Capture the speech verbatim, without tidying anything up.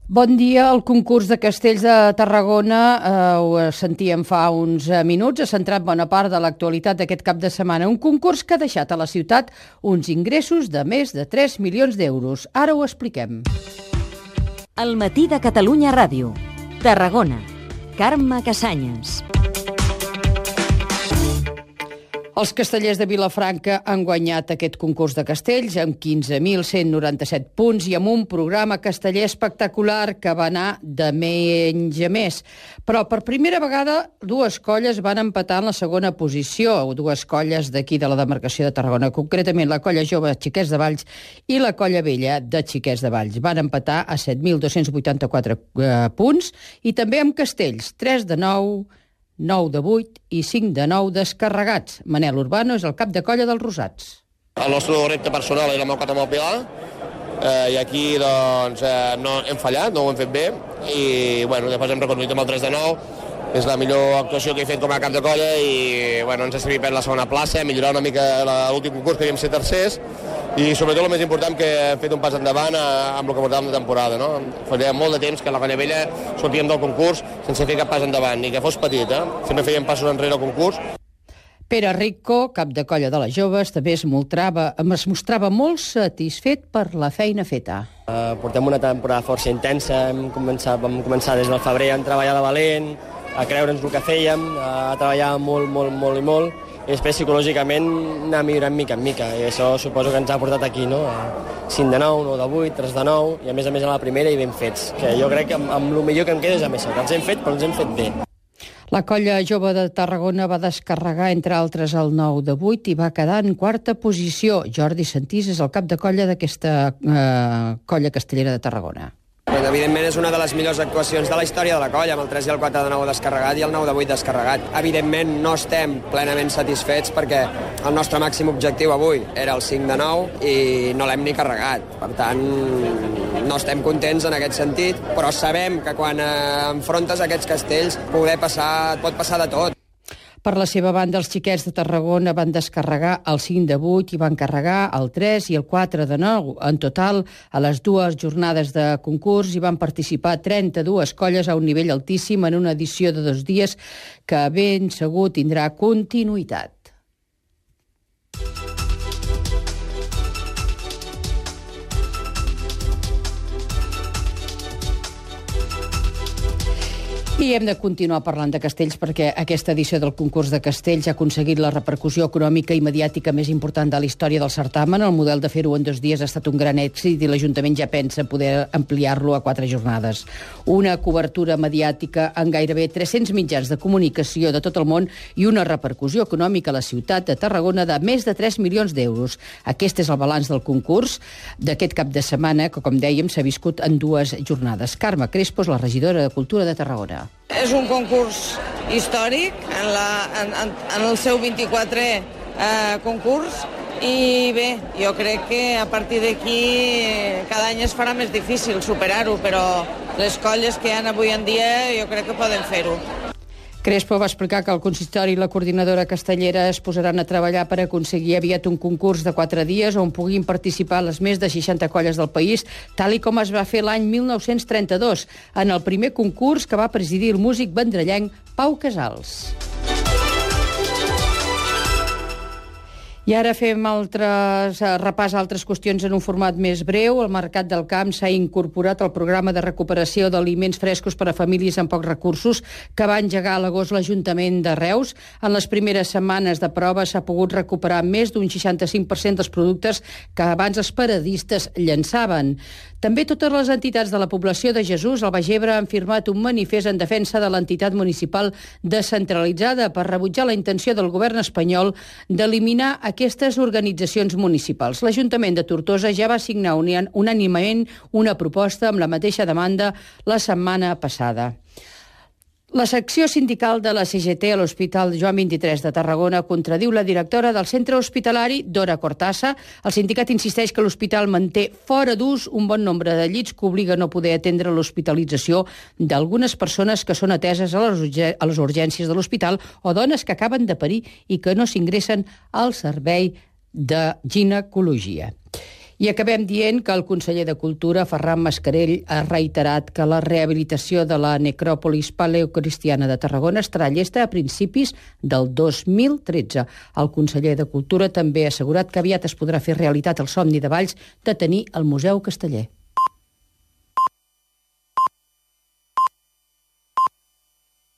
Bon dia. El concurs de castells de Tarragona, eh, ho sentíem fa uns minuts, ha centrat bona part de l'actualitat d'aquest cap de setmana. Un concurs que ha deixat a la ciutat uns ingressos de més de tres milions d'euros. Ara ho expliquem. El matí de Catalunya Ràdio. Tarragona. Carme Cassanyes. Els castellers de Vilafranca han guanyat aquest concurs de castells amb quinze mil cent noranta-set punts i amb un programa casteller espectacular que va anar de menys a més. Però per primera vegada dues colles van empatar en la segona posició, dues colles d'aquí de la demarcació de Tarragona, concretament la colla jove Xiquets de Valls i la colla vella de Xiquets de Valls. Van empatar a set mil dos-cents vuitanta-quatre eh, punts i també amb castells, tres de nou, nou de vuit i cinc de nou descarregats. Manel Urbano és el cap de colla dels Rosats. El nostre repte personal era marcat amb el Pilar, eh, i aquí doncs, eh, no hem fallat, no ho hem fet bé, i bueno, després hem reconduït amb el tres de nou. És la millor actuació que he fet com a cap de colla i bueno, ens ha servit per la segona plaça, millorar una mica l'últim concurs, que havíem ser tercers, i sobretot el més important que hem fet un pas endavant amb el que portàvem de temporada. No? Feia molt de temps que la colla vella sortíem del concurs sense fer cap pas endavant, ni que fos petit, eh? Sempre fèiem passos enrere al concurs. Pere Rico, cap de colla de les joves, també es mostrava, es mostrava molt satisfet per la feina feta. Uh, portem una temporada força intensa, hem començat, vam començar des del febrer a treballar de valent, a creure'ns el que fèiem, a treballar molt, molt, molt i molt, i després psicològicament anar millorant mica en mica, i això suposo que ens ha portat aquí, no? cinc de nou, nou de vuit, tres de nou, i a més a més a la primera i ben fets, que jo crec que amb, amb el millor que em queda és amb això, que els hem fet, però els hem fet bé. La colla jove de Tarragona va descarregar, entre altres, el nou de vuit i va quedar en quarta posició. Jordi Santís és el cap de colla d'aquesta eh, colla castellera de Tarragona. Bueno, evidentment és una de les millors actuacions de la història de la colla, amb el tres i el quatre de nou descarregat i el nou de vuit descarregat. Evidentment no estem plenament satisfets perquè el nostre màxim objectiu avui era el cinc de nou i no l'hem ni carregat. Per tant, no estem contents en aquest sentit, però sabem que quan eh, enfrontes aquests castells poder passar, pot passar de tot. Per la seva banda, els xiquets de Tarragona van descarregar el cinc de vuit i van carregar el tres i el quatre de nou. En total, a les dues jornades de concurs hi van participar trenta-dues colles a un nivell altíssim en una edició de dos dies que ben segur tindrà continuïtat. I hem de continuar parlant de castells perquè aquesta edició del concurs de castells ha aconseguit la repercussió econòmica i mediàtica més important de la història del certamen. El model de fer-ho en dos dies ha estat un gran èxit i l'Ajuntament ja pensa poder ampliar-lo a quatre jornades. Una cobertura mediàtica en gairebé tres-cents mitjans de comunicació de tot el món i una repercussió econòmica a la ciutat de Tarragona de més de tres milions d'euros. Aquest és el balanç del concurs d'aquest cap de setmana que, com dèiem, s'ha viscut en dues jornades. Carme Crespo és la regidora de Cultura de Tarragona. És un concurs històric en, la, en, en, en el seu vint-i-quatrè eh, concurs i bé, jo crec que a partir d'aquí cada any es farà més difícil superar-ho, però les colles que hi ha avui en dia jo crec que poden fer-ho. Crespo va explicar que el consistori i la coordinadora castellera es posaran a treballar per aconseguir aviat un concurs de quatre dies on puguin participar les més de seixanta colles del país, tal i com es va fer l'any mil nou-cents trenta-dos, en el primer concurs que va presidir el músic vendrellenc Pau Casals. I ara fem altres, repàs a altres qüestions en un format més breu. El Mercat del Camp s'ha incorporat al programa de recuperació d'aliments frescos per a famílies amb pocs recursos que va engegar a l'agost l'Ajuntament de Reus. En les primeres setmanes de prova s'ha pogut recuperar més d'un seixanta-cinc per cent dels productes que abans els paradistes llançaven. També totes les entitats de la població de Jesús al Baix Ebre han firmat un manifest en defensa de l'entitat municipal descentralitzada per rebutjar la intenció del govern espanyol d'eliminar aquestes organitzacions municipals. L'Ajuntament de Tortosa ja va signar unànimement una proposta amb la mateixa demanda la setmana passada. La secció sindical de la C G T a l'Hospital Joan vint-i-tres de Tarragona contradiu la directora del centre hospitalari, Dora Cortassa. El sindicat insisteix que l'hospital manté fora d'ús un bon nombre de llits que obliga a no poder atendre l'hospitalització d'algunes persones que són ateses a les urgències de l'hospital o dones que acaben de parir i que no s'ingressen al servei de ginecologia. I acabem dient que el conseller de Cultura, Ferran Mascarell, ha reiterat que la rehabilitació de la necròpolis paleocristiana de Tarragona estarà llesta a principis del dos mil tretze. El conseller de Cultura també ha assegurat que aviat es podrà fer realitat el somni de Valls de tenir el Museu Casteller.